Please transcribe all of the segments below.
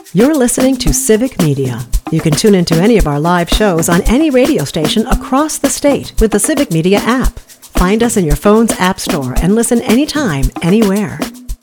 You're listening to Civic Media. You can tune into any of our live shows on any radio station across the state with the Civic Media app. Find us in your phone's app store and listen anytime, anywhere.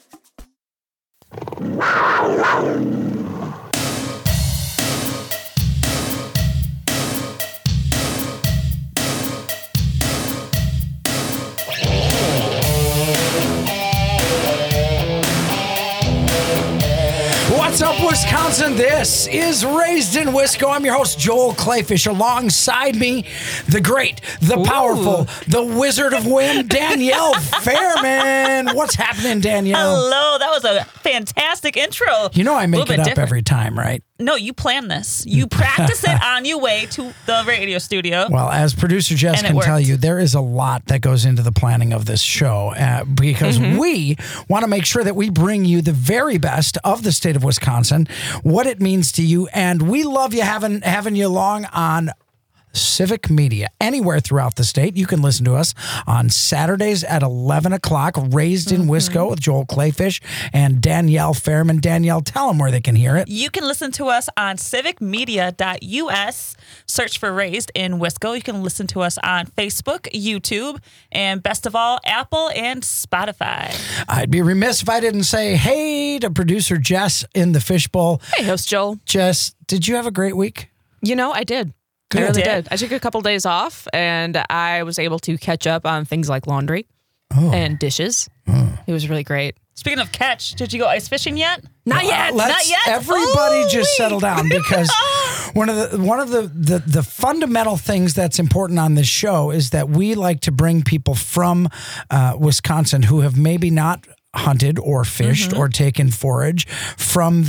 What's up, Wisconsin? This is Raised in Wisco. I'm your host, Joel Clayfish. Alongside me, the great, the powerful, the Wizard of Wind, Danielle Fairman. What's happening, Danielle? Hello. That was a fantastic intro. You know I make it up every time, right? No, you plan this. You practice it on your way to the radio studio. Well, as producer Jess can tell you, there is a lot that goes into the planning of this show because we want to make sure that we bring you the very best of the state of Wisconsin, what it means to you, and we love you having you along on Civic Media anywhere throughout the state. You can listen to us on Saturdays at 11 o'clock, Raised in Wisco with Joel Clayfish and Danielle Fairman. Danielle, tell them where they can hear it. You can listen to us on civicmedia.us. Search for Raised in Wisco. You can listen to us on Facebook, YouTube, and best of all, Apple and Spotify. I'd be remiss if I didn't say hey to producer Jess in the fishbowl. Hey, host Joel. Jess, did you have a great week? You know, I did. Good. I really did. I took a couple days off, and I was able to catch up on things like laundry and dishes. It was really great. Speaking of catch, did you go ice fishing yet? Not yet. Not yet. Everybody just settle down, because one of the fundamental things that's important on this show is that we like to bring people from Wisconsin who have maybe not hunted or fished or taken forage from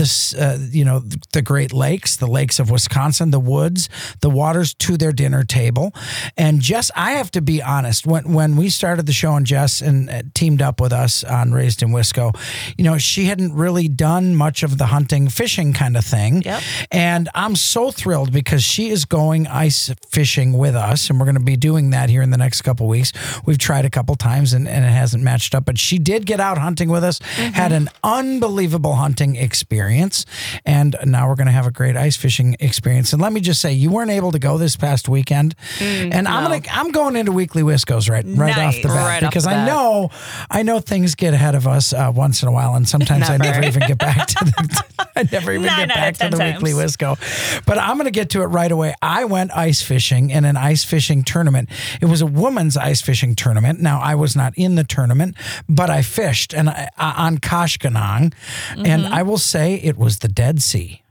the Great Lakes, the lakes of Wisconsin, the woods, the waters, to their dinner table. And Jess, I have to be honest, when we started the show and Jess teamed up with us on Raised in Wisco, she hadn't really done much of the hunting, fishing kind of thing. Yep. And I'm so thrilled because she is going ice fishing with us, and we're going to be doing that here in the next couple weeks. We've tried a couple times and it hasn't matched up, but she did get out hunting with us, had an unbelievable hunting experience, and now we're going to have a great ice fishing experience. And let me just say, you weren't able to go this past weekend, and I'm going into Weekly Wiscos right off the bat, because I know things get ahead of us once in a while, and sometimes I never even get back to the Weekly Wisco. But I'm going to get to it right away. I went ice fishing in an ice fishing tournament. It was a women's ice fishing tournament. Now, I was not in the tournament, but I fished on Koshkonong, and I will say it was the Dead Sea.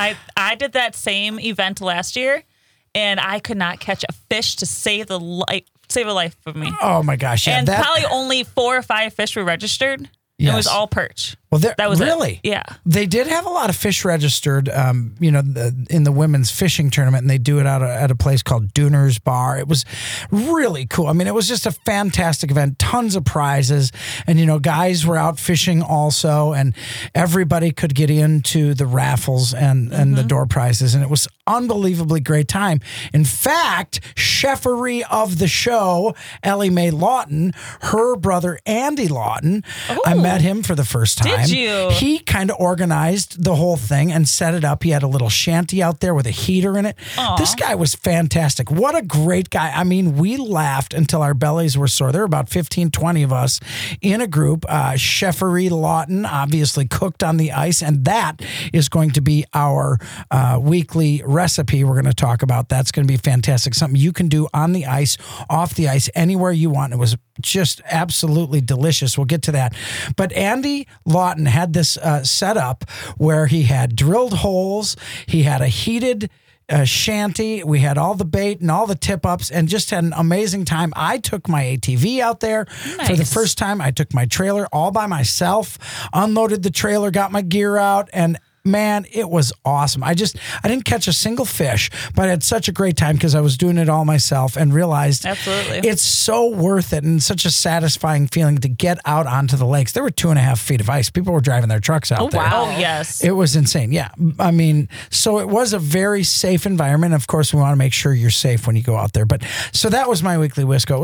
I did that same event last year, and I could not catch a fish to save a life for me. Oh my gosh! Yeah, and probably only 4 or 5 fish were registered. Yes. It was all perch. Well, that was really, yeah. They did have a lot of fish registered, in the women's fishing tournament, and they do it out at a place called Dooner's Bar. It was really cool. I mean, it was just a fantastic event, tons of prizes, and guys were out fishing also, and everybody could get into the raffles and the door prizes, and it was unbelievably great time. In fact, chefery of the show, Ellie Mae Lawton, her brother Andy Lawton, I met him for the first time. Did you? He kind of organized the whole thing and set it up. He had a little shanty out there with a heater in it. Aww. This guy was fantastic. What a great guy. I mean, we laughed until our bellies were sore. There were about 15, 20 of us in a group. Chefery Lawton obviously cooked on the ice, and that is going to be our weekly recipe we're going to talk about. That's going to be fantastic. Something you can do on the ice, off the ice, anywhere you want. It was just absolutely delicious. We'll get to that. But Andy Lawton had this set up where he had drilled holes, he had a heated shanty, we had all the bait and all the tip-ups, and just had an amazing time. I took my ATV out there for the first time. I took my trailer all by myself, unloaded the trailer, got my gear out, and man, it was awesome. I didn't catch a single fish, but I had such a great time because I was doing it all myself and realized it's so worth it and such a satisfying feeling to get out onto the lakes. There were 2.5 feet of ice. People were driving their trucks out there. Wow. Oh, yes. It was insane. Yeah. I mean, so it was a very safe environment. Of course, we want to make sure you're safe when you go out there. But so that was my Weekly Wisco. It was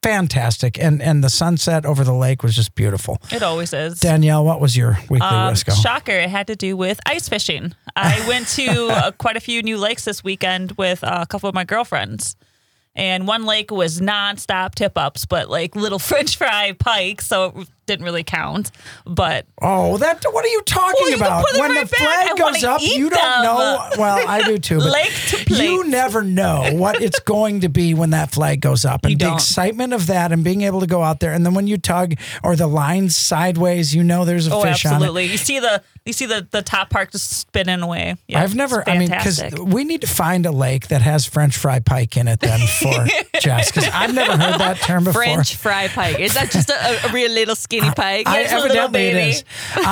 fantastic. And the sunset over the lake was just beautiful. It always is. Danielle, what was your weekly Wisco? Shocker, it had to do with ice fishing. I went to quite a few new lakes this weekend with a couple of my girlfriends. And one lake was nonstop tip-ups, but like little French fry pike, so it didn't really count. But what are you talking about? When the flag goes up, you don't know. Well, I do too. But lake to plate. You never know what it's going to be when that flag goes up, and the excitement of that, and being able to go out there, and then when you tug or the line's sideways, you know there's a fish absolutely. on it. You see the top part just spinning away. Yeah, I've never. Because we need to find a lake that has French fry pike in it then for Jess, because I've never heard that term before. French fry pike. Is that just a real little skinny pike? Evidently it is.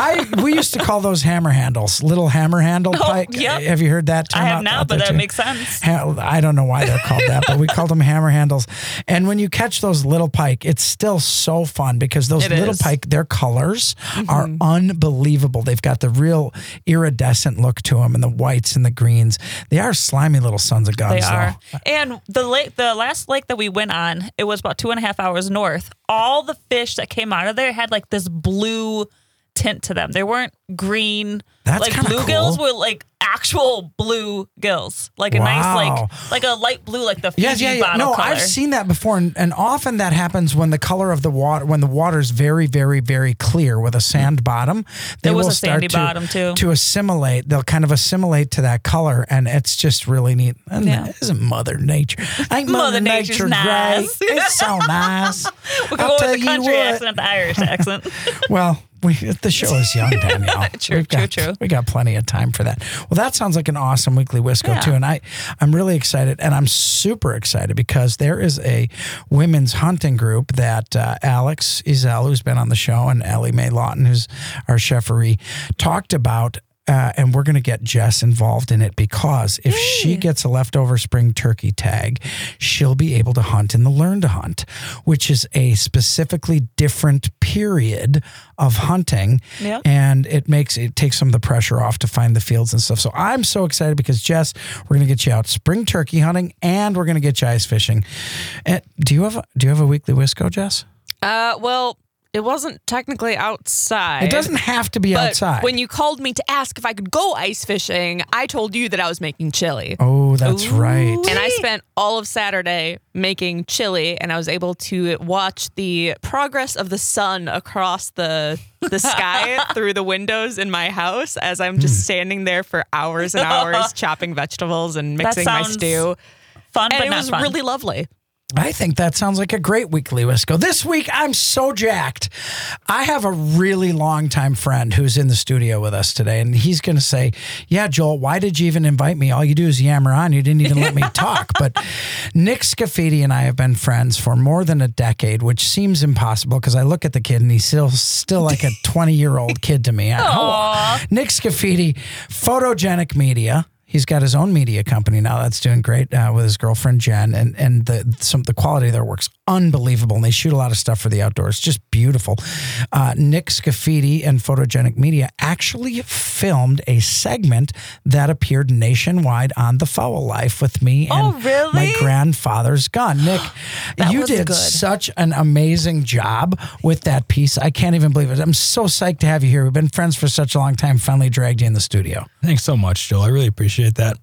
We used to call those hammer handles, little hammer handle pike. Yep. Have you heard that term? I have not, but that too? makes sense. I don't know why they're called that, but we called them hammer handles. And when you catch those little pike, it's still so fun because those little pike, their colors are unbelievable. They've got the real iridescent look to them, and the whites and the greens. They are slimy little sons of guns. They are. And the last lake that we went on, it was about 2.5 hours north. All the fish that came out of there had like this blue tint to them. They weren't green. That's like bluegills were like actual blue gills, like a nice like a light blue, like the Fiji bottle color. I've seen that before, and often that happens when the color of the water, when the water's very, very, very clear with a sand bottom. They will start to assimilate. They'll kind of assimilate to that color, and it's just really neat. And isn't Mother Nature? Ain't Mother Nature nice. great? It's so nice. We can go with the country accent, the Irish accent. Well, the show is young, Danielle. True. We got plenty of time for that. Well, that sounds like an awesome weekly Wisco too, and I'm really excited, and I'm super excited because there is a women's hunting group that Alex Ezel, who's been on the show, and Ellie Mae Lawton, who's our cheffery, talked about. And we're going to get Jess involved in it because if she gets a leftover spring turkey tag, she'll be able to hunt in the Learn to Hunt, which is a specifically different period of hunting. Yep. And it takes some of the pressure off to find the fields and stuff. So I'm so excited because Jess, we're going to get you out spring turkey hunting and we're going to get you ice fishing. Do you have a weekly Wisco, Jess? Well, it wasn't technically outside. It doesn't have to be outside. When you called me to ask if I could go ice fishing, I told you that I was making chili. Oh, that's right. And I spent all of Saturday making chili, and I was able to watch the progress of the sun across the sky through the windows in my house as I'm just standing there for hours and hours chopping vegetables and mixing my stew. Fun, and but it not was fun. really lovely. I think that sounds like a great weekly Wisco. This week, I'm so jacked. I have a really long-time friend who's in the studio with us today, and he's going to say, yeah, Joel, why did you even invite me? All you do is yammer on. You didn't even let me talk. But Nick Scafidi and I have been friends for more than a decade, which seems impossible because I look at the kid, and he's still like a 20-year-old kid to me. Nick Scafidi, Photogenic Media. He's got his own media company now that's doing great with his girlfriend, Jen, and the quality of their work's unbelievable, and they shoot a lot of stuff for the outdoors. Just beautiful. Nick Scafidi and Photogenic Media actually filmed a segment that appeared nationwide on The Fowl Life with me and my grandfather's gun. Nick, you did such an amazing job with that piece. I can't even believe it. I'm so psyched to have you here. We've been friends for such a long time. Finally dragged you in the studio. Thanks so much, Joel. I really appreciate that.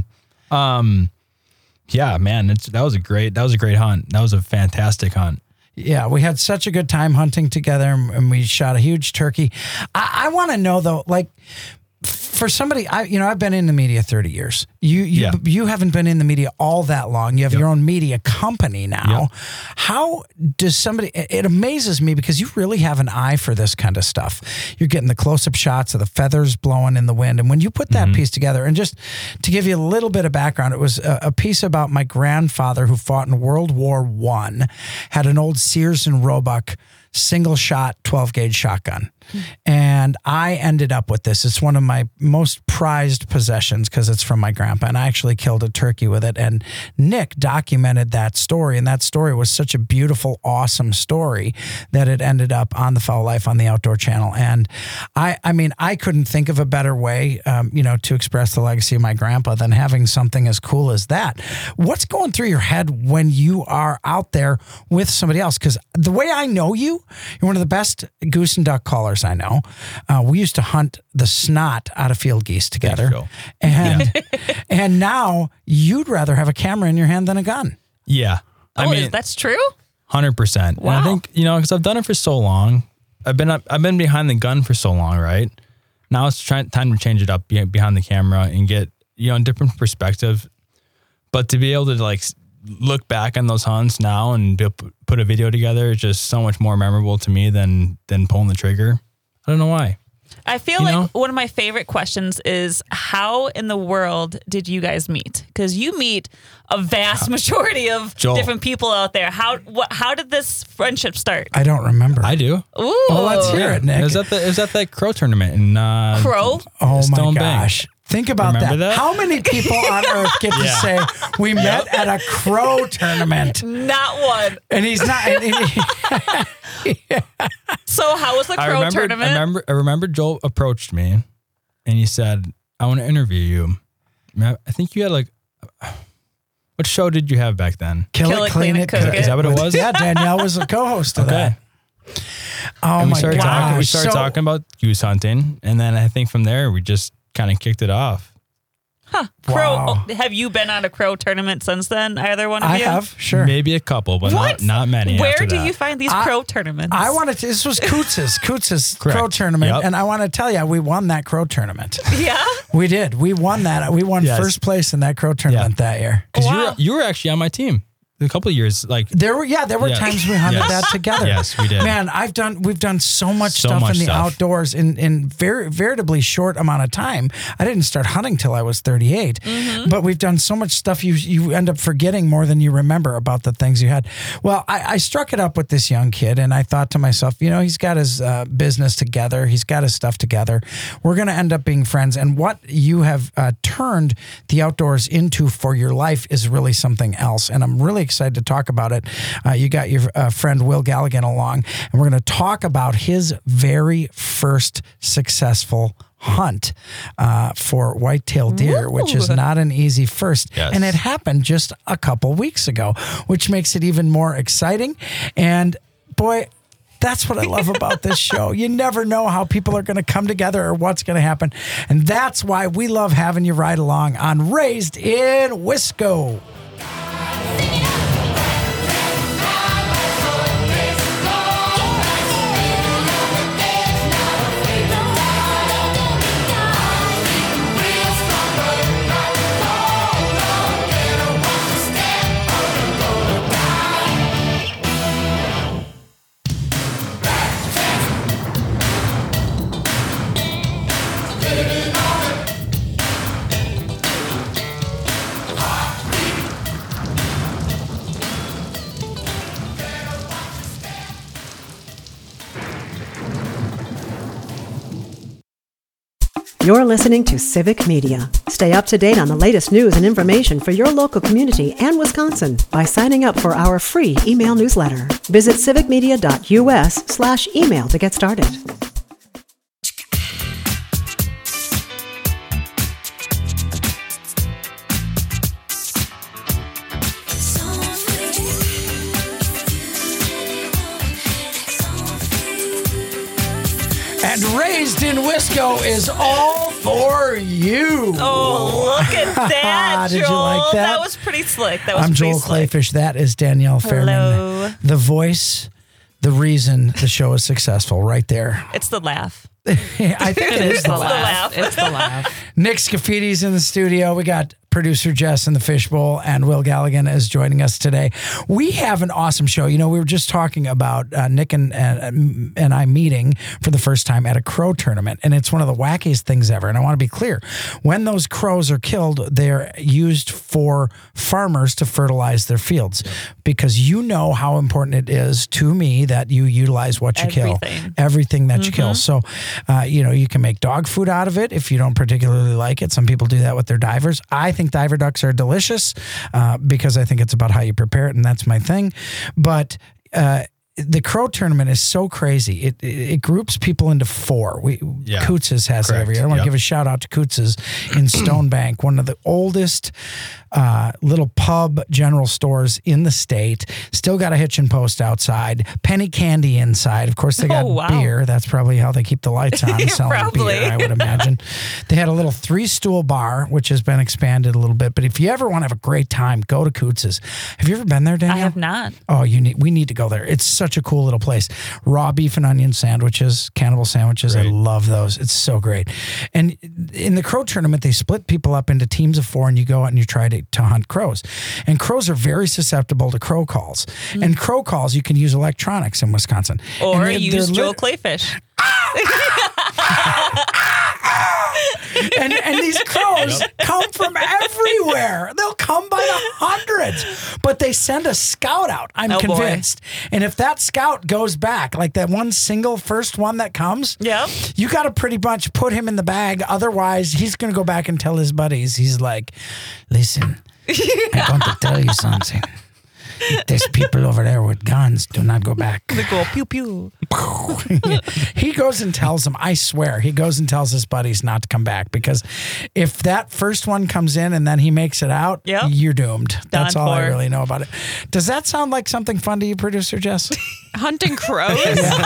Yeah, man, that was a great hunt. That was a fantastic hunt. Yeah, we had such a good time hunting together, and we shot a huge turkey. I want to know though, like, for somebody, I've been in the media 30 years. You haven't been in the media all that long. You have your own media company now. How does somebody? It amazes me because you really have an eye for this kind of stuff. You're getting the close-up shots of the feathers blowing in the wind, and when you put that piece together, and just to give you a little bit of background, it was a piece about my grandfather who fought in World War I, had an old Sears and Roebuck single shot 12 gauge shotgun. And I ended up with this. It's one of my most prized possessions because it's from my grandpa, and I actually killed a turkey with it. And Nick documented that story, and that story was such a beautiful, awesome story that it ended up on The Foul Life on the Outdoor Channel. And I mean, I couldn't think of a better way, to express the legacy of my grandpa than having something as cool as that. What's going through your head when you are out there with somebody else? Because the way I know you're one of the best goose and duck callers I know. We used to hunt the snot out of field geese together. Phil. And and now you'd rather have a camera in your hand than a gun. Yeah. I mean, that's true? 100%. Wow. And I think, because I've done it for so long. I've been behind the gun for so long, right? Now it's time to change it up behind the camera and get, a different perspective. But to be able to look back on those hunts now and put a video together is just so much more memorable to me than pulling the trigger. I don't know why. I feel like one of my favorite questions is how in the world did you guys meet? Because you meet a vast majority of different people out there. How did this friendship start? I don't remember. I do. Ooh. Well, let's hear it, Nick. It was at that crow tournament in Crow? Oh Stone my Bank. gosh. Think about Remember that? How many people on earth get to say, we met at a crow tournament? Not one. And he's not. So how was the crow tournament? I remember Joel approached me and he said, I want to interview you. I think you had what show did you have back then? Kill it, clean it, cook it. Is that what it was? Yeah, Danielle was a co-host of that. Oh and my gosh. We started talking about goose hunting, and then I think from there we just kind of kicked it off. Huh. Crow. Wow. Have you been on a crow tournament since then? Either one of I you? have, sure. Maybe a couple, but not many. Where after do that. you find these crow tournaments? I wanted to, this was Coots's Correct. crow tournament. Yep. And I want to tell you, we won that crow tournament. Yeah? We did. We won that. We won Yes. first place in that crow tournament that year. Because Wow. you were actually on my team a couple of years. There were Yeah. times we hunted Yes. that together. Yes, we did. Man, we've done so much So stuff much in the stuff. outdoors in very veritably short amount of time. I didn't start hunting till I was 38, but we've done so much stuff you end up forgetting more than you remember about the things you had. Well, I struck it up with this young kid, and I thought to myself, he's got his business together, he's got his stuff together. We're going to end up being friends, and what you have turned the outdoors into for your life is really something else. And I'm really excited to talk about it. You got your friend Will Galligan along, and we're going to talk about his very first successful hunt for whitetail deer, which is not an easy first. Yes. And it happened just a couple weeks ago, which makes it even more exciting. And boy, that's what I love about this show. You never know how people are going to come together or what's going to happen. And that's why we love having you ride along on Raised in Wisco. You're listening to Civic Media. Stay up to date on the latest news and information for your local community and Wisconsin by signing up for our free email newsletter. Visit civicmedia.us/email to get started. And Raised in Wisco is all for you. Oh, look at that, Did Joel. you like that? That was pretty slick. I'm Joel Clayfish. That is Danielle Fairman. Hello. The voice, the reason the show is successful right there. It's the laugh. I think it is the laugh. laugh. It's the laugh. Nick Scaffidi's in the studio. We got producer Jess in the Fishbowl, and Will Galligan is joining us today. We have an awesome show. You know, we were just talking about Nick and I meeting for the first time at a crow tournament, and it's one of the wackiest things ever. And I want to be clear, when those crows are killed, they're used for farmers to fertilize their fields, because you know how important it is to me that you utilize what you kill, everything that you kill. So, you know, you can make dog food out of it if you don't particularly like it. Some people do that with their divers. I think diver ducks are delicious because I think it's about how you prepare it, and that's my thing. But the crow tournament is so crazy. It groups people into four. Coots's has it every year. I want to give a shout out to Coots's in Stonebank, one of the oldest little pub general stores in the state. Still got a hitching post outside. Penny candy inside. Of course, they got beer. That's probably how they keep the lights on, selling beer, I would imagine. They had a little 3-stool bar, which has been expanded a little bit. But if you ever want to have a great time, go to Coots's. Have you ever been there, Danielle? I have not. Oh, we need to go there. It's such a cool little place. Raw beef and onion sandwiches, cannibal sandwiches. Great. I love those. It's so great. And in the crow tournament, they split people up into teams of 4, and you go out and you try to hunt crows. And crows are very susceptible to crow calls. And crow calls, you can use electronics in Wisconsin. Or use Joel Clayfish. And these crows come from everywhere. They'll come by the hundreds. But they send a scout out, I'm convinced. Boy. And if that scout goes back, like that one single first one that comes, you got to pretty much put him in the bag. Otherwise, he's going to go back and tell his buddies. He's like, listen, I want to tell you something. There's people over there with guns. Do not go back. They go pew pew. He goes and tells them, I swear, he goes and tells his buddies not to come back, because if that first one comes in and then he makes it out, you're doomed. That's all I really know about it. Does that sound like something fun to you, producer Jess? Hunting crows?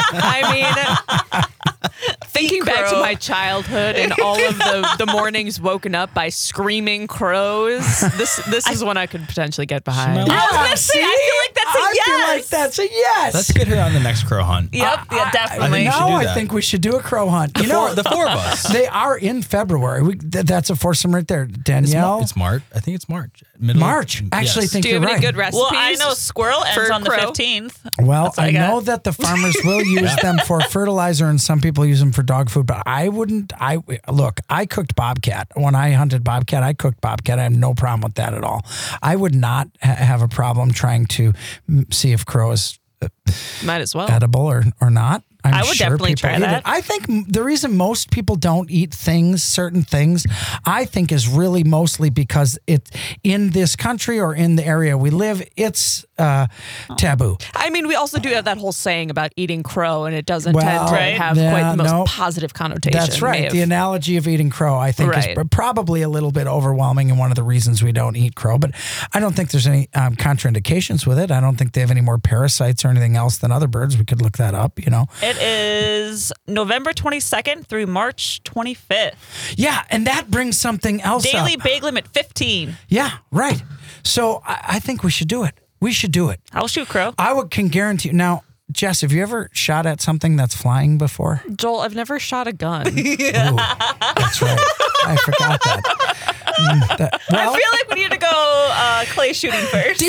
I mean, thinking back to my childhood and all of the mornings woken up by screaming crows, this is one I could potentially get behind. I feel like that's a yes. I feel like that's a yes. Let's get her on the next crow hunt. Yep, definitely. I think we should do a crow hunt. The four of us. They are in February. That's a foursome right there. Danielle? It's March. I think it's March. March. Actually, think you're right. Do you have any good recipes? Well, I know squirrel ends on the 15th. Well, I know that the farmers will use them for fertilizer, and some people use them for dog food, but I wouldn't. Look, I cooked bobcat. When I hunted bobcat, I cooked bobcat. I have no problem with that at all. I would not have a problem trying to see if crow is might as well edible or not. I would definitely try that. I think the reason most people don't eat certain things, I think is really mostly because it in this country or in the area we live, it's taboo. I mean, we also do have that whole saying about eating crow, and it doesn't tend to have quite the most positive connotation. That's right. The analogy of eating crow, I think, is probably a little bit overwhelming and one of the reasons we don't eat crow. But I don't think there's any contraindications with it. I don't think they have any more parasites or anything else than other birds. We could look that up, you know. It is November 22nd through March 25th. Yeah, and that brings something else up. Daily bag limit 15. Yeah, right. So I think we should do it. We should do it. I'll shoot crow. Can guarantee. Now, Jess, have you ever shot at something that's flying before? Joel, I've never shot a gun. Ooh, that's right. I forgot that. I feel like we need to go clay shooting first.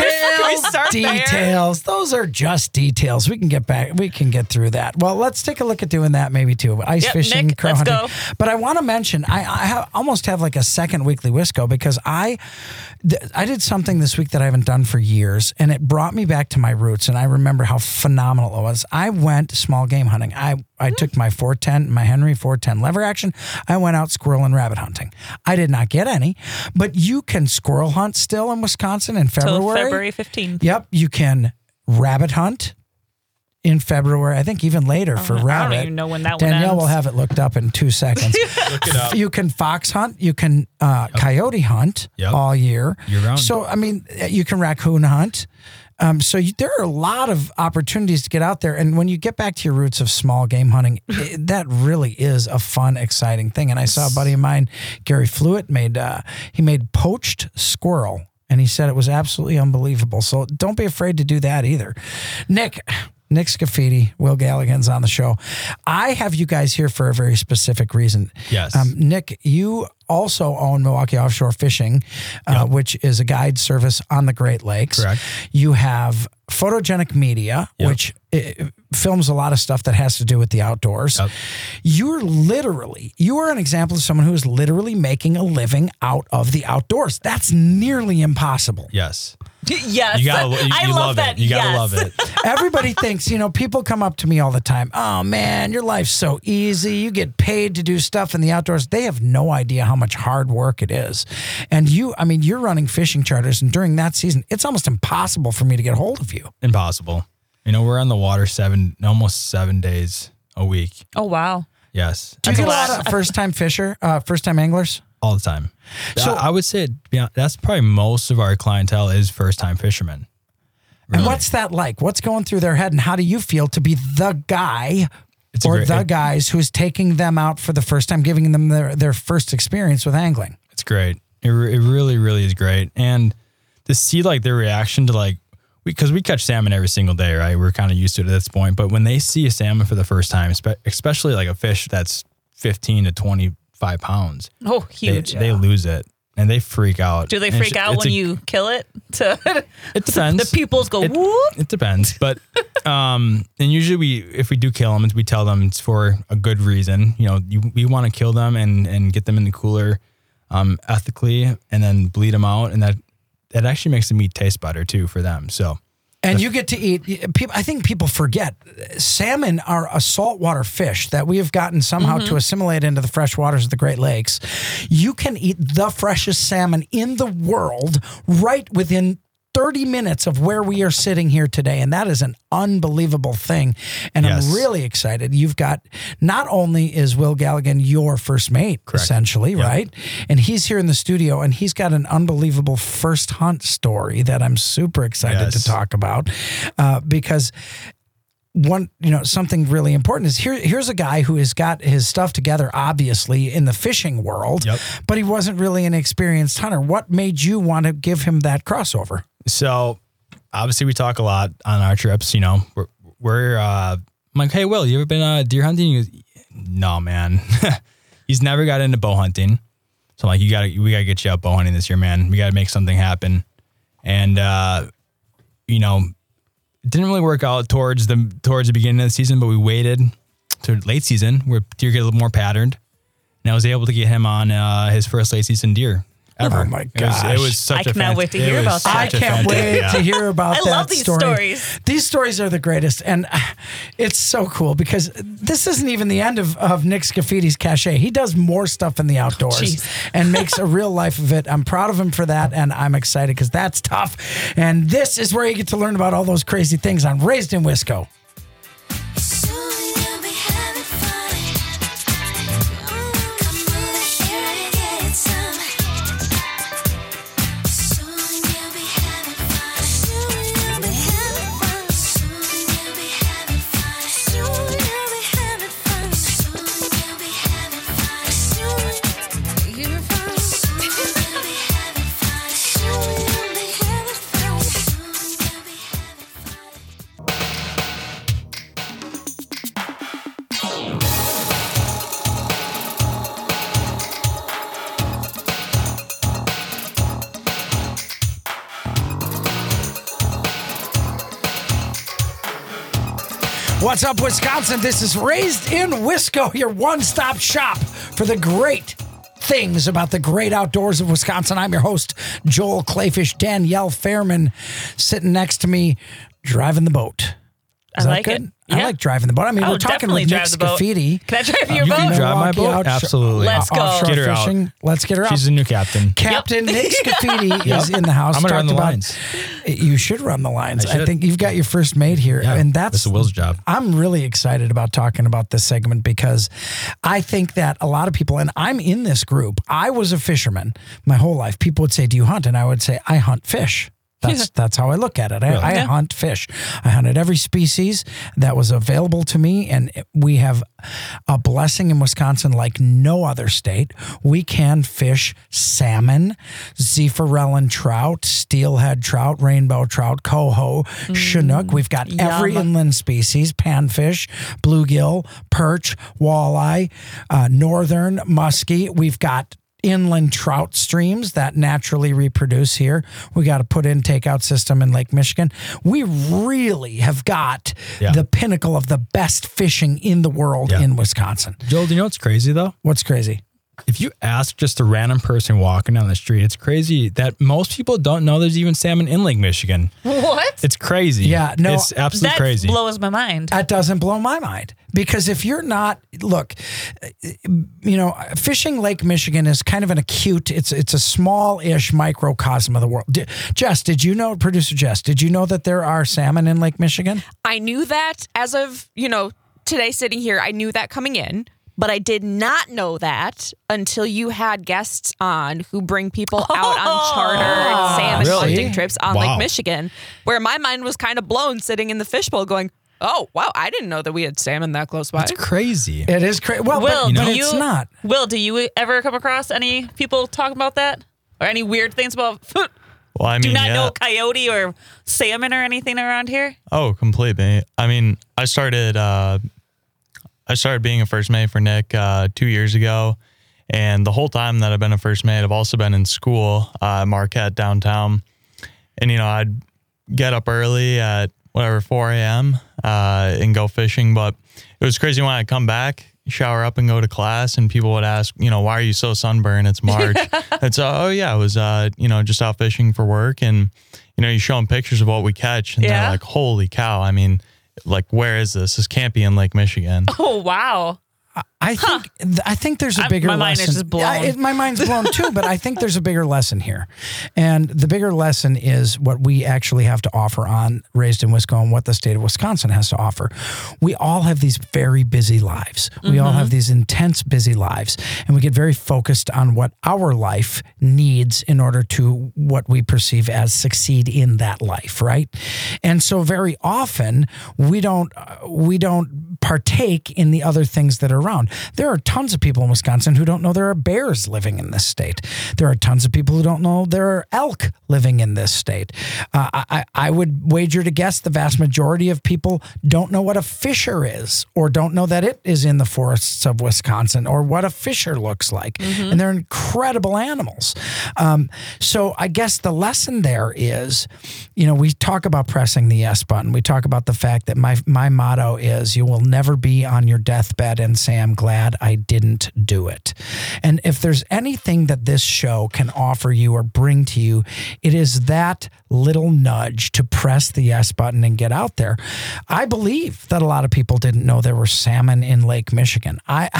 Details. Those are just details. We can get back. We can get through that. Well, let's take a look at doing that maybe too. Ice fishing, Nick, crow let's hunting. go. But I want to mention, I almost have like a second weekly Wisco, because I did something this week that I haven't done for years, and it brought me back to my roots. And I remember how phenomenal it was. I went small game hunting. I took my 410, my Henry 410 lever action. I went out squirrel and rabbit hunting. I did not get any, but you can squirrel hunt still in Wisconsin in February. Till February 15th. Yep. You can rabbit hunt in February. I think even later for rabbit. I don't even know when that Danielle one ends. will have it looked up in 2 seconds. Look it up. You can fox hunt. You can coyote hunt all year. Year round. So, I mean, you can raccoon hunt. There are a lot of opportunities to get out there. And when you get back to your roots of small game hunting, that really is a fun, exciting thing. And I saw a buddy of mine, Gary Fluitt, made poached squirrel. And he said it was absolutely unbelievable. So don't be afraid to do that either. Nick, Nick Scafidi, Will Galligan's on the show. I have you guys here for a very specific reason. Yes. Nick, you also own Milwaukee Offshore Fishing, which is a guide service on the Great Lakes. Correct. You have Photogenic Media, which films a lot of stuff that has to do with the outdoors. Yep. You are an example of someone who is literally making a living out of the outdoors. That's nearly impossible. Yes. Yes. You I love love that. it. You gotta Yes. love it. Everybody thinks, people come up to me all the time. Oh man, your life's so easy. You get paid to do stuff in the outdoors. They have no idea how much hard work it is. And you're running fishing charters, and during that season, it's almost impossible for me to get hold of you. Impossible. We're on the water almost 7 days a week. Oh, wow. Yes. Do you That's get a a lot lot. of first-time anglers? All the time. So- I would say that's probably most of our clientele is first-time fishermen. And what's that like? What's going through their head, and how do you feel to be the guy guys who's taking them out for the first time, giving them their first experience with angling? It's great. It really, really is great. And to see their reaction to because we catch salmon every single day, right? We're kind of used to it at this point. But when they see a salmon for the first time, especially a fish that's 15 to 25 pounds, Oh, huge. they lose it and they freak out. Do they And freak out when you kill it? It depends. The pupils go whoop. It depends, but and usually if we do kill them, we tell them it's for a good reason. We want to kill them and get them in the cooler ethically, and then bleed them out, and that actually makes the meat taste better too for them. So. And you get to eat. I think people forget salmon are a saltwater fish that we have gotten somehow to assimilate into the fresh waters of the Great Lakes. You can eat the freshest salmon in the world right within 30 minutes of where we are sitting here today. And that is an unbelievable thing. And Yes. I'm really excited. You've got, not only is Will Galligan your first mate, essentially, Yep. right? And he's here in the studio, and he's got an unbelievable first hunt story that I'm super excited to Yes. talk about because something really important is here's a guy who has got his stuff together, obviously, in the fishing world, Yep. but he wasn't really an experienced hunter. What made you want to give him that crossover? So obviously we talk a lot on our trips, we're I'm like, hey, Will, you ever been deer hunting? He goes, no, man. He's never got into bow hunting. So I'm like, we gotta get you out bow hunting this year, man. We gotta make something happen. And, it didn't really work out towards the beginning of the season, but we waited to late season where deer get a little more patterned. And I was able to get him on his first late season deer ever. Oh my gosh. It was such I a cannot wait to hear about that. I can't wait to hear about I that love these story. stories. These stories are the greatest. And it's so cool because this isn't even the end of Nick Scafidi's cachet. He does more stuff in the outdoors Jeez. and makes a real life of it. I'm proud of him for that. And I'm excited because that's tough. And this is where you get to learn about all those crazy things on Raised in Wisco. What's up, Wisconsin? This is Raised in Wisco, your one-stop shop for the great things about the great outdoors of Wisconsin. I'm your host, Joel Clayfish. Danielle Fairman sitting next to me, driving the boat. Is I that like good? it. I Yeah. like driving the boat. I mean, I we're would talking definitely with Nick drive the boat. Scafidi. Can I drive your You boat? can drive my Milwaukee boat? Offshore- Absolutely. Let's go. Offshore Get her out. fishing. Let's get her out. She's a new captain. Captain Nick Scafidi is in the house. I'm gonna run Talked the about- lines. You should run the lines. I I should. think you've got your first mate here, Yeah, and that's Will's job. I'm really excited about talking about this segment because I think that a lot of people, and I'm in this group. I was a fisherman my whole life. People would say, "Do you hunt?" And I would say, "I hunt fish." That's how I look at it. I hunt fish. I hunted every species that was available to me, and we have a blessing in Wisconsin like no other state. We can fish salmon, zephyrellin trout, steelhead trout, rainbow trout, coho, chinook. We've got every inland species: panfish, bluegill, perch, walleye, northern muskie. We've got inland trout streams that naturally reproduce here. We got a put in takeout system in Lake Michigan. We really have got the pinnacle of the best fishing in the world in Wisconsin. Joel, do you know what's crazy though? What's crazy? If you ask just a random person walking down the street, it's crazy that most people don't know there's even salmon in Lake Michigan. What? It's crazy. Yeah, no, it's absolutely crazy. That blows my mind. That doesn't blow my mind, because if you're not, look, fishing Lake Michigan is kind of an acute, it's a small-ish microcosm of the world. Producer Jess, did you know that there are salmon in Lake Michigan? I knew that as of, today sitting here, I knew that coming in. But I did not know that until you had guests on who bring people out on chartered salmon hunting trips on Lake Michigan, where my mind was kind of blown sitting in the fishbowl going, oh, wow, I didn't know that we had salmon that close by. That's crazy. It is crazy. Well, Will, but it's not. Will, do you ever come across any people talking about that? Or any weird things about food? Well, I mean, do not know coyote or salmon or anything around here? Oh, completely. I mean, I started being a first mate for Nick 2 years ago. And the whole time that I've been a first mate, I've also been in school at Marquette downtown. And, I'd get up early at 4 a.m. And go fishing. But it was crazy when I'd come back, shower up and go to class, and people would ask, why are you so sunburned? It's March. It's, I was, just out fishing for work. And, you show them pictures of what we catch. And they're like, holy cow. I mean, like, where is this? This can't be in Lake Michigan. Oh, wow. I think there's a bigger lesson. My mind is just blown. My mind's blown too, but I think there's a bigger lesson here. And the bigger lesson is what we actually have to offer on Raised in Wisconsin, what the state of Wisconsin has to offer. We all have these very busy lives. We all have these intense, busy lives. And we get very focused on what our life needs in order to what we perceive as succeed in that life, right? And so very often we don't partake in the other things that are around. There are tons of people in Wisconsin who don't know there are bears living in this state. There are tons of people who don't know there are elk living in this state. I would wager to guess the vast majority of people don't know what a fisher is, or don't know that it is in the forests of Wisconsin, or what a fisher looks like. And they're incredible animals. So I guess the lesson there is, we talk about pressing the yes button. We talk about the fact that my motto is, you will never be on your deathbed and say, I'm glad I didn't do it. And if there's anything that this show can offer you or bring to you, it is that little nudge to press the yes button and get out there. I believe that a lot of people didn't know there were salmon in Lake Michigan.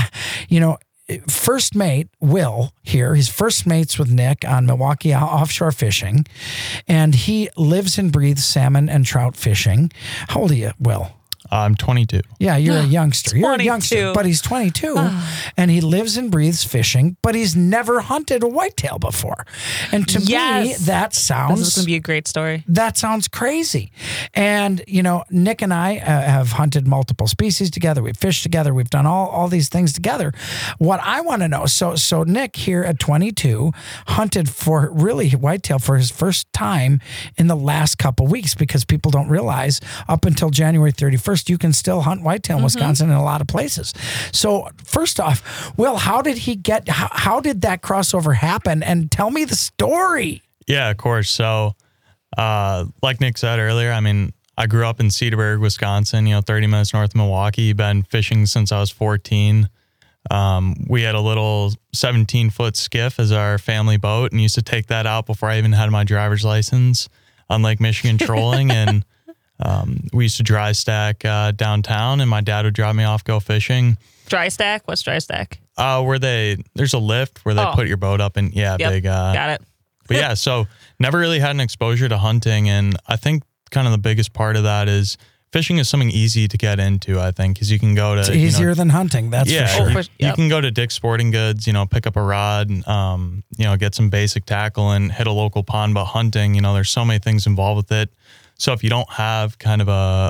First mate, Will, here, he's first mates with Nick on Milwaukee Offshore Fishing, and he lives and breathes salmon and trout fishing. How old are you, Will? I'm 22. Yeah, you're a youngster. You're a youngster, but he's 22, and he lives and breathes fishing, but he's never hunted a whitetail before. And to me, that sounds... This is going to be a great story. That sounds crazy. And, Nick and I have hunted multiple species together. We've fished together. We've done all these things together. What I want to know, so Nick here at 22 hunted for really whitetail for his first time in the last couple weeks, because people don't realize up until January 31st, you can still hunt whitetail in Wisconsin in a lot of places. So first off, Will, how did that crossover happen? And tell me the story. Yeah, of course. So like Nick said earlier, I mean, I grew up in Cedarburg, Wisconsin, 30 minutes north of Milwaukee. Been fishing since I was 14. We had a little 17-foot skiff as our family boat, and used to take that out before I even had my driver's license on Lake Michigan trolling. And we used to dry stack downtown, and my dad would drop me off, go fishing. Dry stack? What's dry stack? There's a lift where they put your boat up and big. Got it. But yeah, so never really had an exposure to hunting. And I think kind of the biggest part of that is fishing is something easy to get into, I think, because you can go to It's easier than hunting. That's yeah, for sure. you can go to Dick's Sporting Goods, pick up a rod, get some basic tackle and hit a local pond. But hunting, there's so many things involved with it. So if you don't have kind of a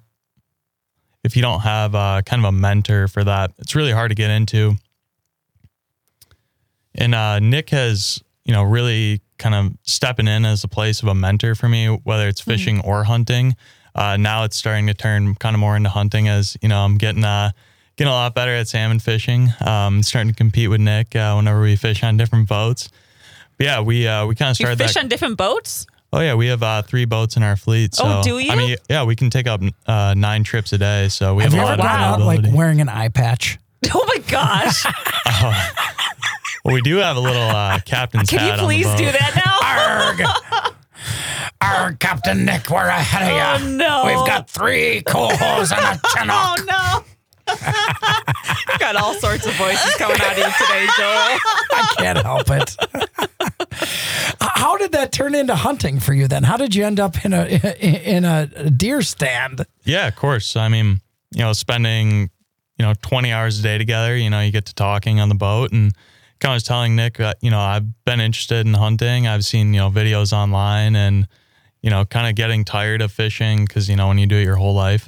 mentor for that, it's really hard to get into. And Nick has, really kind of stepping in as a place of a mentor for me, whether it's fishing or hunting. Now it's starting to turn kind of more into hunting as, I'm getting a lot better at salmon fishing. Starting to compete with Nick whenever we fish on different boats. But yeah, we kind of started fish on different boats? Oh yeah, we have 3 boats in our fleet. So, oh, do you? I mean, yeah, we can take up 9 trips a day. So we have a lot of gone out availability. like wearing an eye patch? Oh my gosh. Well, we do have a little captain's Can hat you please on the boat. do that now? Arg, Captain Nick, we're ahead of you. Oh, no. We've got 3 cohos and a chinook. Oh no. You've got all sorts of voices coming out of you today, Joel. I can't help it. How did that turn into hunting for you then? How did you end up in a deer stand? Yeah, of course. I mean, spending 20 hours a day together. You get to talking on the boat, and kind of was telling Nick that I've been interested in hunting. I've seen videos online, and kind of getting tired of fishing because when you do it your whole life.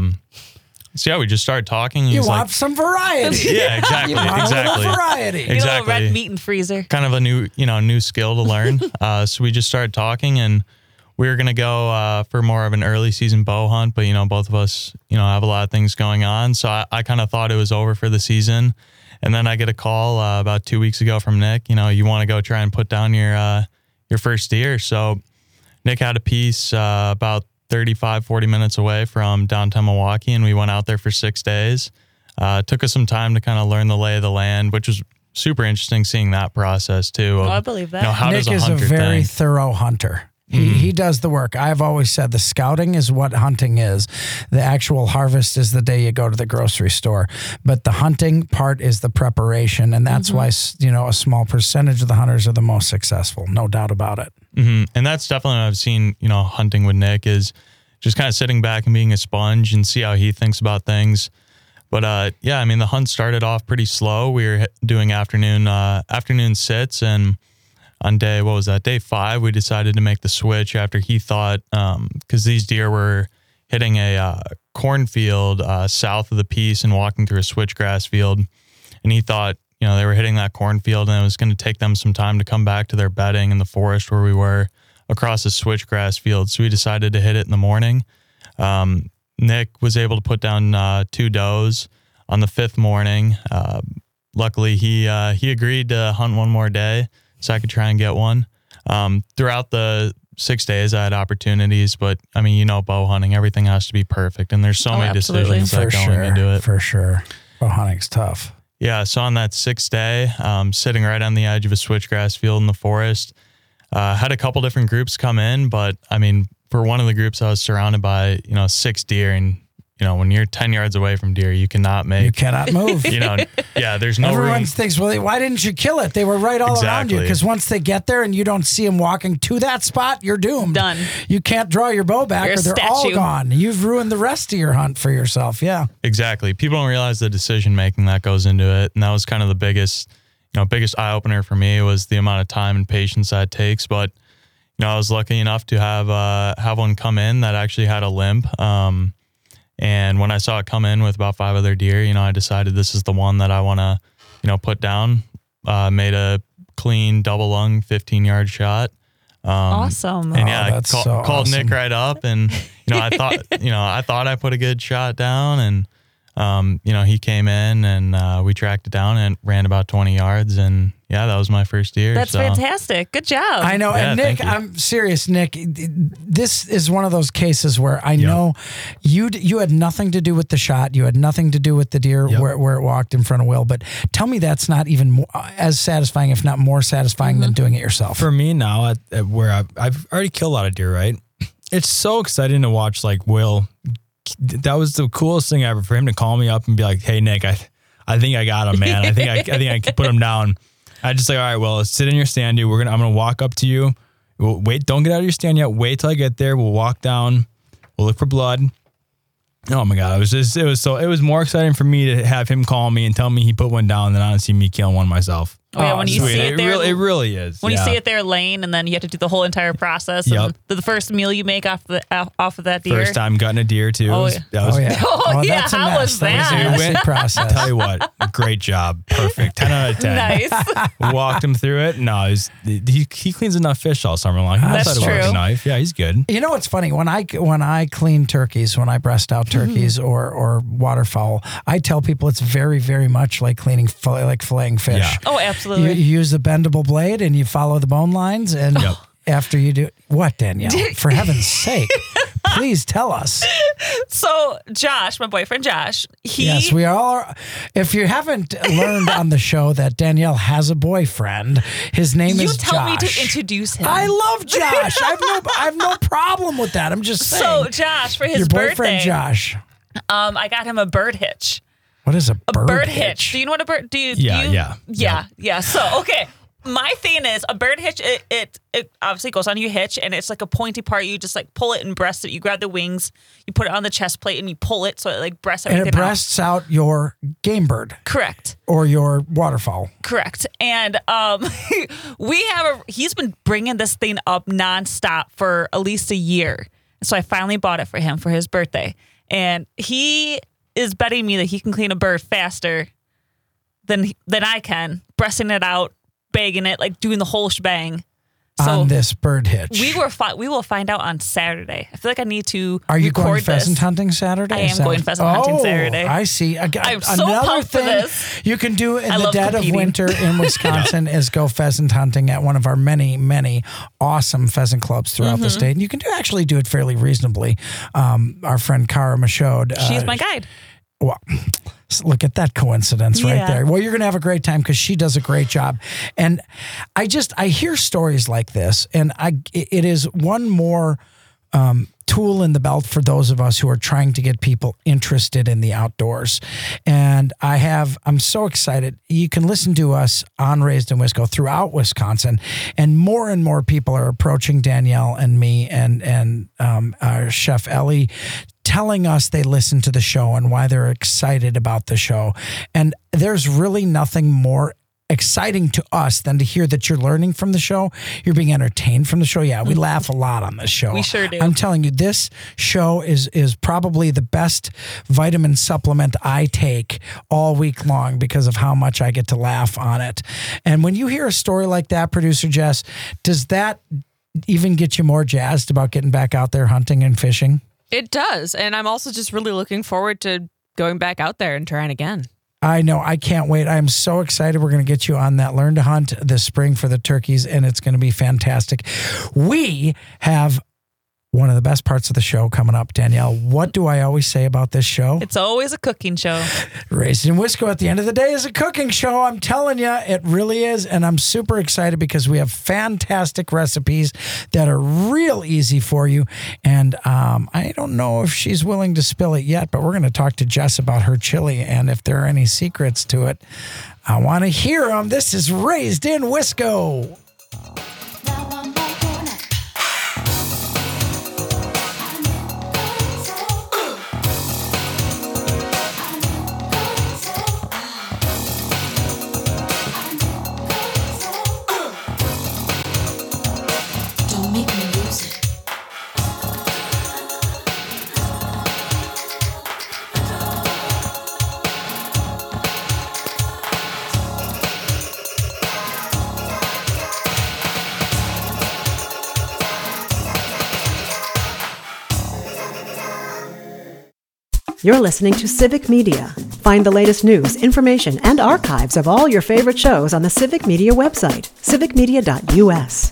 So yeah, we just started talking. You want some variety. Yeah, exactly. You want exactly. a little variety. You know, Exactly. red meat and freezer. Kind of a new skill to learn. So we just started talking, and we were going to go for more of an early season bow hunt, but both of us, have a lot of things going on. So I kind of thought it was over for the season. And then I get a call about 2 weeks ago from Nick, you want to go try and put down your first deer. So Nick had a piece about 40 minutes away from downtown Milwaukee, and we went out there for 6 days. Took us some time to kind of learn the lay of the land, which was super interesting seeing that process too. Oh, I believe that. How Nick does a is a hunter very think? thorough hunter. He does the work. I've always said the scouting is what hunting is. The actual harvest is the day you go to the grocery store. But the hunting part is the preparation. And that's why, a small percentage of the hunters are the most successful. No doubt about it. Mm-hmm. And that's definitely what I've seen, hunting with Nick is just kind of sitting back and being a sponge and see how he thinks about things. But yeah, I mean, the hunt started off pretty slow. We were doing afternoon sits, and on day 5, we decided to make the switch after he thought, because these deer were hitting a cornfield south of the piece and walking through a switchgrass field. And he thought, they were hitting that cornfield and it was going to take them some time to come back to their bedding in the forest where we were across a switchgrass field. So we decided to hit it in the morning. Nick was able to put down 2 does on the 5th morning. Luckily, he agreed to hunt one more day so I could try and get one. Throughout the 6 days, I had opportunities, but I mean, bow hunting, everything has to be perfect. And there's so many absolutely. decisions that go into it. For sure. Bow hunting's tough. Yeah. So on that 6th day, sitting right on the edge of a switchgrass field in the forest, had a couple different groups come in, but I mean, for one of the groups, I was surrounded by, 6 deer, and when you're 10 yards away from deer, you cannot You cannot move. there's no Everyone room. thinks, well, why didn't you kill it? They were right all around you. Exactly. Because once they get there and you don't see them walking to that spot, you're doomed. Done. You can't draw your bow back, You're or a they're all statue. gone. You've ruined the rest of your hunt for yourself. Yeah. Exactly. People don't realize the decision making that goes into it. And that was kind of the biggest eye opener for me was the amount of time and patience that takes. But, I was lucky enough to have one come in that actually had a limp. And when I saw it come in with about 5 other deer, I decided this is the one that I want to, put down. Made a clean double lung 15-yard shot. Awesome. And yeah, that's so called awesome. Nick right up, and I thought I put a good shot down, and he came in and we tracked it down and ran about 20 yards, and yeah, that was my first deer. That's fantastic. Good job. I know. Yeah, And Nick, thank you. I'm serious, Nick. This is one of those cases where I know you had nothing to do with the shot. You had nothing to do with the deer where it walked in front of Will. But tell me that's not even more, as satisfying, if not more satisfying than doing it yourself. For me now, at where I've already killed a lot of deer, right? It's so exciting to watch, like, Will. That was the coolest thing ever, for him to call me up and be like, "Hey, Nick, I think I got him, man. I think I can put him down." I just like, all right, well, sit in your stand, dude. I'm gonna walk up to you. We'll wait, don't get out of your stand yet. Wait till I get there. We'll walk down. We'll look for blood. Oh my God. It was more exciting for me to have him call me and tell me he put one down than honestly me killing one myself. Oh, yeah, when you sweet. see it there, it really is. When you see it there laying, and then you have to do the whole entire process. Yep. And the first meal you make off of that deer. First time gutting a deer too. Oh, yeah. Oh, yeah, that's a how mess. was That that? was a messy process. Tell you what, great job. Perfect. 10 out of 10. Nice. Walked him through it. No, he cleans enough fish all summer long. He knows That's how to work true. a knife. Yeah, he's good. You know what's funny? When I clean turkeys, when I breast out turkeys or waterfowl, I tell people it's very, very much like cleaning, like filleting fish. Yeah. Oh, absolutely. You use a bendable blade and you follow the bone lines, and Yep. after you do what, Danielle? For heaven's sake, please tell us. So Josh, my boyfriend Josh, Yes, we all are. If you haven't learned on the show that Danielle has a boyfriend, his name you is tell Josh. me to introduce him. I love Josh. I have no problem with that. I'm just saying. So Josh, for his your boyfriend birthday, Josh. I got him a bird hitch. What is a Bird hitch. Do you know what a bird? Yeah. So okay, my thing is a bird hitch. It obviously goes on your hitch, and it's like a pointy part. You just like pull it and breast it. You grab the wings, you put it on the chest plate, and you pull it so it like breasts everything And it breasts out your game bird Correct. or your waterfowl. Correct. And he's been bringing this thing up nonstop for at least a year. So I finally bought it for him for his birthday, and he is betting me that he can clean a bird faster than I can, breasting it out, bagging it, like doing the whole shebang. So on this bird hitch. we will find out on Saturday. I feel like I need to. Are you record going pheasant this. hunting Saturday? I am going pheasant hunting Saturday. I see. I'm so Another pumped for thing this. you can do in I the love dead competing. of winter in Wisconsin is go pheasant hunting at one of our many, many awesome pheasant clubs throughout the state. And you can actually do it fairly reasonably. Our friend Cara Michaud. She's my guide. Well, look at that coincidence right Yeah. there. Well, you're going to have a great time because she does a great job. And I hear stories like this, and it is one more tool in the belt for those of us who are trying to get people interested in the outdoors. And I'm so excited. You can listen to us on Raised in Wisco throughout Wisconsin, and more people are approaching Danielle and me and our chef Ellie, telling us they listen to the show and why they're excited about the show. And there's really nothing more exciting to us than to hear that you're learning from the show. You're being entertained from the show. Yeah, we laugh a lot on this show. We sure do. I'm telling you, this show is probably the best vitamin supplement I take all week long because of how much I get to laugh on it. And when you hear a story like that, producer Jess, does that even get you more jazzed about getting back out there hunting and fishing? It does. And I'm also just really looking forward to going back out there and trying again. I know. I can't wait. I'm so excited. We're going to get you on that Learn to Hunt this spring for the turkeys, and it's going to be fantastic. We have one of the best parts of the show coming up, Danielle. What do I always say about this show? It's always a cooking show. Raised in Wisco at the end of the day is a cooking show. I'm telling you, it really is. And I'm super excited because we have fantastic recipes that are real easy for you. And I don't know if she's willing to spill it yet, but we're going to talk to Jess about her chili and if there are any secrets to it. I want to hear them. This is Raised in Wisco. Don't make me lose it. You're listening to Civic Media. Find the latest news, information, and archives of all your favorite shows on the Civic Media website, civicmedia.us.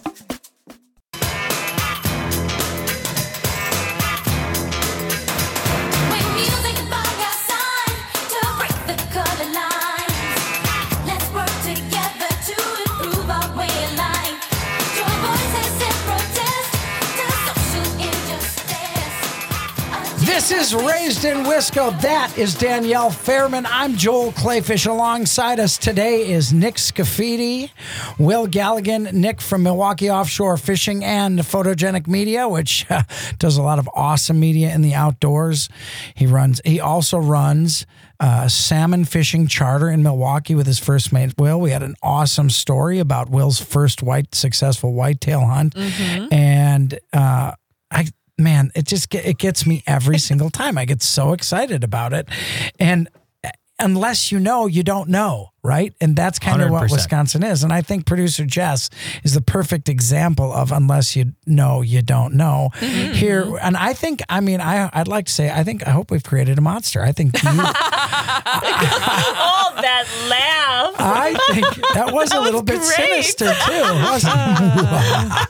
When music by our side to break the color lines, let's work together to improve our way of life. Join voices in protest to social injustice. This This is Raised in Wisco. That is Danielle Fairman. I'm Joel Clayfish. Alongside us today is Nick Scafidi, Will Galligan, Nick from Milwaukee Offshore Fishing and Photogenic Media, which does a lot of awesome media in the outdoors. He also runs salmon fishing charter in Milwaukee with his first mate, Will. We had an awesome story about Will's first successful whitetail hunt. And man, it gets me every single time. I get so excited about it. And unless you know, you don't know, right? And that's kind of what 100%. Wisconsin is. And I think producer Jess is the perfect example of unless you know, you don't know here. And I think, I'd like to say, I hope we've created a monster. I think you, Oh, that laugh. I think that was a little bit sinister too, wasn't it?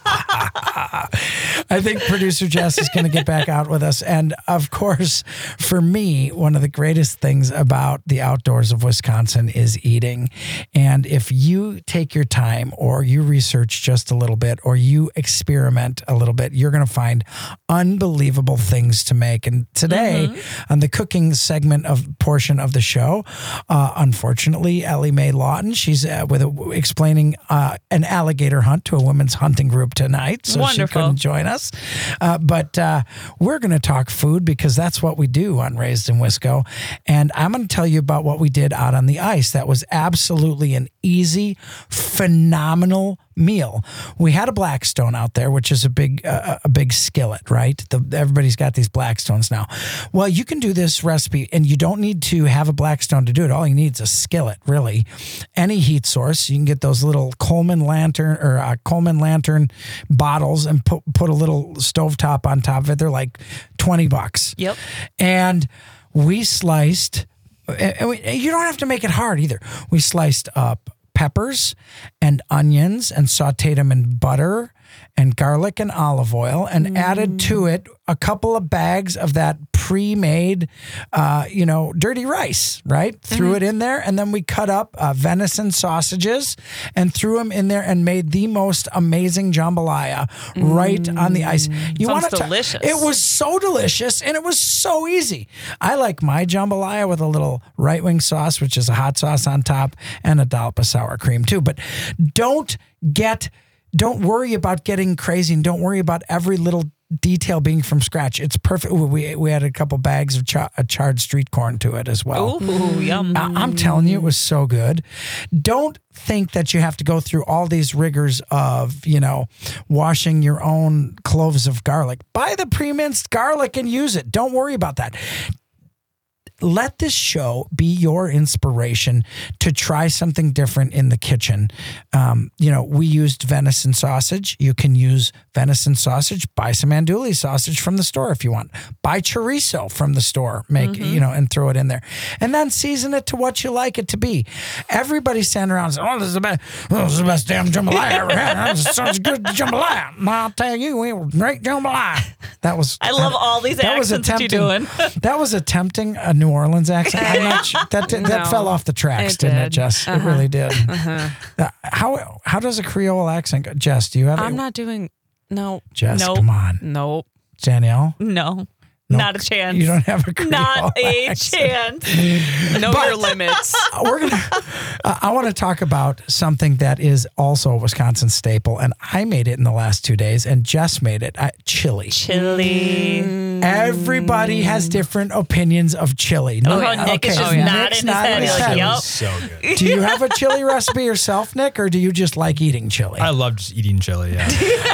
I think producer Jess is going to get back out with us. And of course, for me, one of the greatest things about the outdoors of Wisconsin is eating. And if you take your time or you research just a little bit or you experiment a little bit, you're going to find unbelievable things to make. And today on the cooking segment portion of the show, unfortunately, Ellie Mae Lawton, she's explaining an alligator hunt to a women's hunting group tonight. So Wonderful. she couldn't join us. But we're going to talk food because that's what we do on Raised in Wisco. And I'm going to tell you about what we did out on the ice. That was absolutely an easy, phenomenal meal. We had a Blackstone out there, which is a big skillet, right? Everybody's got these Blackstones now. Well, you can do this recipe and you don't need to have a Blackstone to do it. All you need is a skillet, really. Any heat source. You can get those little Coleman Lantern bottles and put a little stovetop on top of it. They're like $20. Yep. And we sliced, you don't have to make it hard either. We sliced up peppers and onions and sauteed them in butter and garlic and olive oil and added to it a couple of bags of that pre-made, dirty rice, right? Threw it in there. And then we cut up venison sausages and threw them in there and made the most amazing jambalaya right on the ice. Sounds delicious. It was so delicious and it was so easy. I like my jambalaya with a little right wing sauce, which is a hot sauce on top, and a dollop of sour cream too. But don't worry about getting crazy and don't worry about every little detail being from scratch. It's perfect. We added a couple bags of charred street corn to it as well. Ooh, yum. I'm telling you, it was so good. Don't think that you have to go through all these rigors of, washing your own cloves of garlic. Buy the pre-minced garlic and use it. Don't worry about that. Let this show be your inspiration to try something different in the kitchen. We used venison sausage. You can use venison sausage. Buy some andouille sausage from the store if you want. Buy chorizo from the store. And throw it in there. And then season it to what you like it to be. Everybody's standing around and saying, this is the best damn jambalaya I ever had. This is such good jambalaya. And I'll tell you, we were great jambalaya. I love all these accents that you're doing. That was attempting a New Orleans accent. I'm not sure. That fell off the tracks, didn't it, Jess? It really did. How does a Creole accent go? Jess, do you have I'm not doing, no. Jess, Nope. come on. Nope. Danielle? No. Nope. Not a chance. You don't have a Creole Not a accent. chance. Know your limits. I want to talk about something that is also a Wisconsin staple, and I made it in the last 2 days, and Jess made it. Chili. Chili. Everybody has different opinions of chili. Nick is just nodding Nick's his nodding head. his He's like, head. yup. So good. Do you have a chili recipe yourself, Nick, or do you just like eating chili? I love just eating chili. Yeah.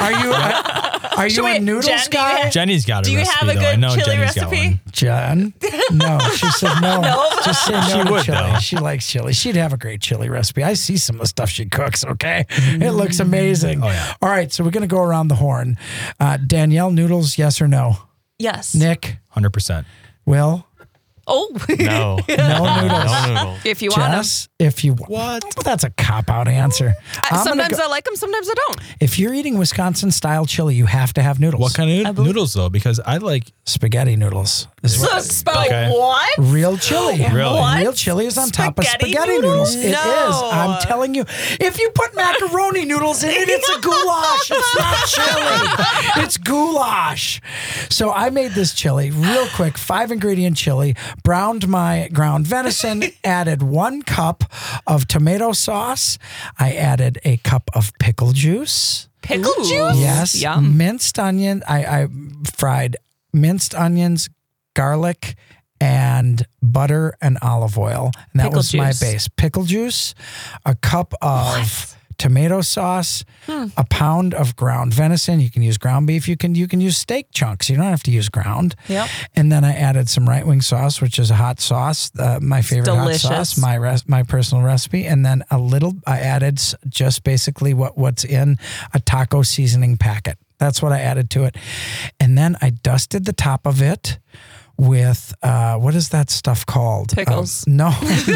Are you a noodles Jen, do you guy? have- Jenny's got a Do you recipe have a though. I good know chili Jenny's got recipe? one. Jen? No, she said no. Just say no She to would, chili. though. She likes chili. She'd have a great chili recipe. I see some of the stuff she cooks, okay? It looks amazing. Oh, yeah. All right, so we're going to go around the horn. Danielle, noodles, yes or no? Yes. Nick? 100%. Will? Oh. No. No noodles. No noodles. If you want them. Jess, if you what? Well, that's a cop-out answer. I'm gonna Sometimes go- I like them, sometimes I don't. if you're eating Wisconsin-style chili, you have to have noodles. What kind of noodles though? Because I like Spaghetti noodles. Is Okay. What? real chili. Really? What? Real chili is on top of Spaghetti spaghetti noodles. It is. No. I'm telling you. If you put macaroni noodles in it, it's a goulash. It's not chili. It's goulash. So I made this chili real quick, 5-ingredient chili, browned my ground venison, added 1 cup of tomato sauce. I added a cup of pickle juice. Pickle Ooh. juice? Yes. Yum. Minced onion. I fried minced onions, garlic, and butter and olive oil. And that Pickle was my juice. base. Pickle juice, a cup of tomato sauce, a pound of ground venison. You can use ground beef. You can use steak chunks. You don't have to use ground. Yep. And then I added some right wing sauce, which is a hot sauce, my favorite delicious. hot sauce, my personal recipe. And then I added just basically what's in a taco seasoning packet. That's what I added to it. And then I dusted the top of it with, what is that stuff called? Pickles. No.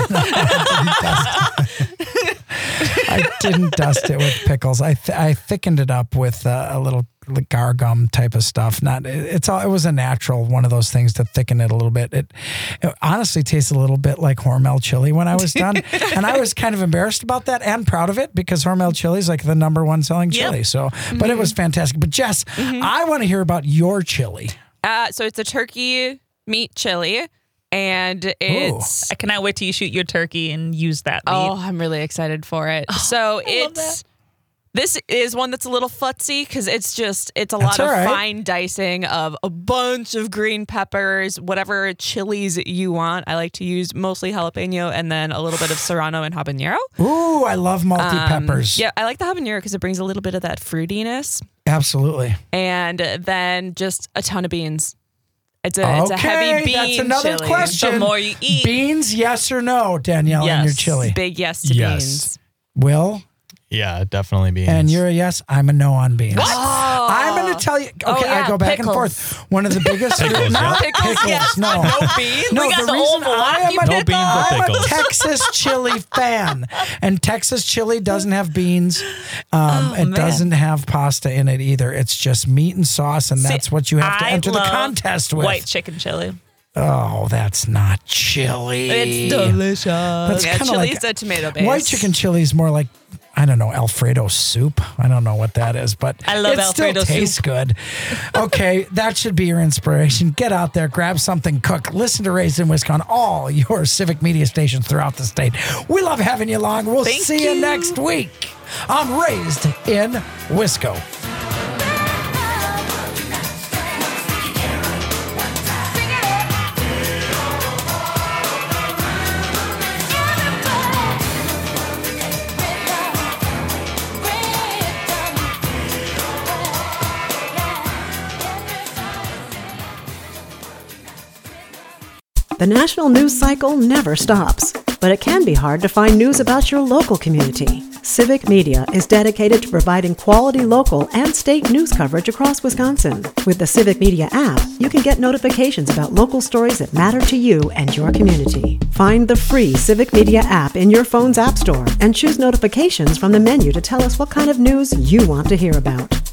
I didn't dust it with pickles. I thickened it up with a little gar gum type of stuff. It was a natural one of those things to thicken it a little bit. It honestly tasted a little bit like Hormel chili when I was done, and I was kind of embarrassed about that and proud of it because Hormel chili is like the #1 selling chili. So, but it was fantastic. But Jess, I want to hear about your chili. So it's a turkey meat chili, and it's I cannot wait till you shoot your turkey and use that meat. oh, I'm really excited for it. So this is one that's a little futzy because it's a lot of all right. fine dicing of a bunch of green peppers, whatever chilies you want. I like to use mostly jalapeno and then a little bit of serrano and habanero. Ooh, I love multi-peppers. Yeah, I like the habanero because it brings a little bit of that fruitiness, Absolutely. and then just a ton of beans. It's a heavy bean that's another chili. question. The more you eat. Beans, yes or no, Danielle, in your Yes. chili? Big yes to Yes. beans. Will? Yeah, definitely beans. And you're a yes. I'm a no on beans. Oh. I'm going to tell you. Okay, Oh, yeah, I go back pickles. and forth. One of the biggest. Pickles, not yeah. pickles. yes. No. No beans? No, We got the the reason old I am Milwaukee a, No beans or I'm a pickles. Texas chili fan, and Texas chili doesn't have beans. It doesn't have pasta in it either. It's just meat and sauce, and that's what you have to I enter the love contest with. White chicken chili. Oh, that's not chili. It's delicious. That's Yeah, kind of chili's like a tomato base. white chicken chili is more like, I don't know, Alfredo soup. I don't know what that is, but I love it Alfredo still tastes good. Okay, that should be your inspiration. Get out there, grab something, cook. Listen to Raised in Wisconsin, all your civic media stations throughout the state. We love having you along. We'll Thank see you you. next week on Raised in Wisco. The national news cycle never stops, but it can be hard to find news about your local community. Civic Media is dedicated to providing quality local and state news coverage across Wisconsin. With the Civic Media app, you can get notifications about local stories that matter to you and your community. Find the free Civic Media app in your phone's app store and choose notifications from the menu to tell us what kind of news you want to hear about.